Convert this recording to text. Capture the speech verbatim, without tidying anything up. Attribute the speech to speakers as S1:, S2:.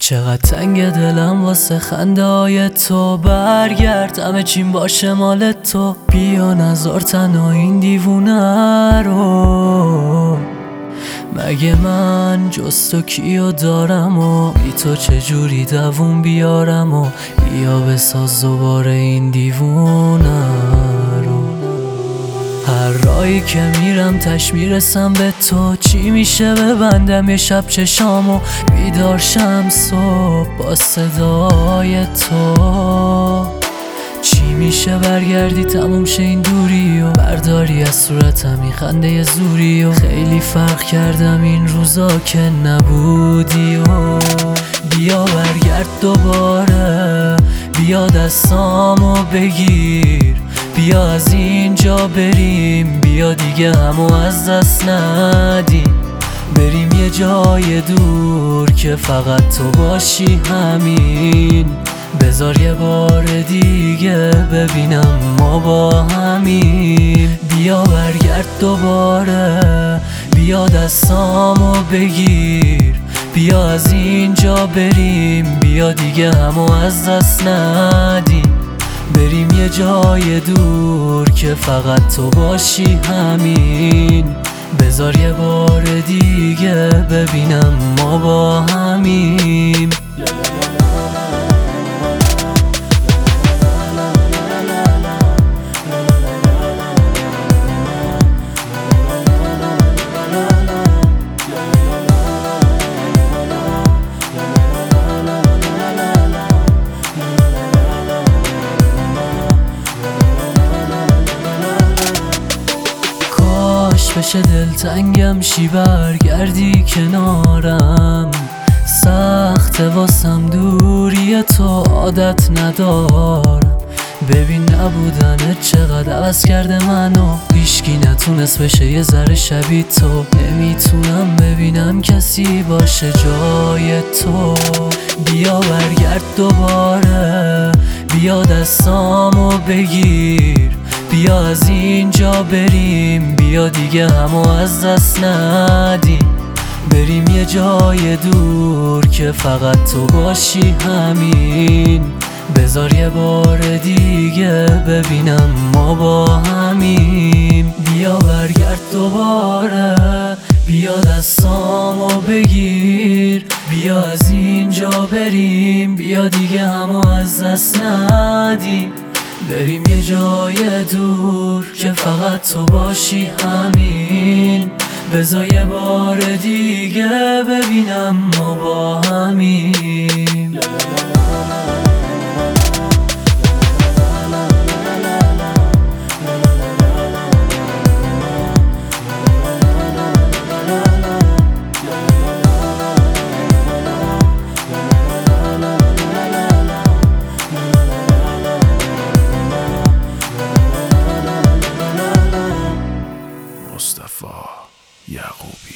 S1: چقدر تنگ دلم واسه خنده های تو، برگرد همه چیم باشه مال تو. بیا نذار تنها این دیوونه رو، مگه من جز تو کیو دارم و بی تو چجوری دووم بیارم و بیا بساز دوباره این دیوونه رو. هر راهی که میرم تش میرسم به تو، چی میشه ببندم یه شب چشامو بیدار شم صبح با صدای تو. چی میشه برگردی تموم شه این دوری و برداری از صورتم این خنده زوری و خیلی فرق کردم این روزا که نبودی و بیا برگرد دوباره، بیا دستامو بگیر، بیا از اینجا بریم، بیا دیگه همو از دست ندیم، بریم یه جای دور که فقط تو باشی همین. بذار یه بار دیگه ببینم ما با همین. بیا برگرد دوباره، بیا دستامو بگیر، بیا از اینجا بریم، بیا دیگه همو از دست ندیم، بریم یه جای دور که فقط تو باشی همین. بذار یه بار دیگه ببینم ما با همین. بشه دلتنگم شی برگردی کنارم، سخت واسم دوری تو عادت ندارم. ببین نبودنت چقدر عوض کرده منو، هیچکی نتونست بشه یه ذره شبیه تو. نمیتونم ببینم کسی باشه جای تو. بیا برگرد دوباره، بیا دستامو بگیر، بیا از اینجا بریم، بیا دیگه همو از دست ندیم، بریم یه جای دور که فقط تو باشی همین. بذار یه بار دیگه ببینم ما با همین. بیا برگرد دوباره، بیا دستامو بگیر، بیا از اینجا بریم، بیا دیگه همو از دست ندیم، بریم یه جای دور که فقط تو باشی همین. بذار یه بار دیگه ببینم ما با همین.
S2: مصطفی یعقوبی.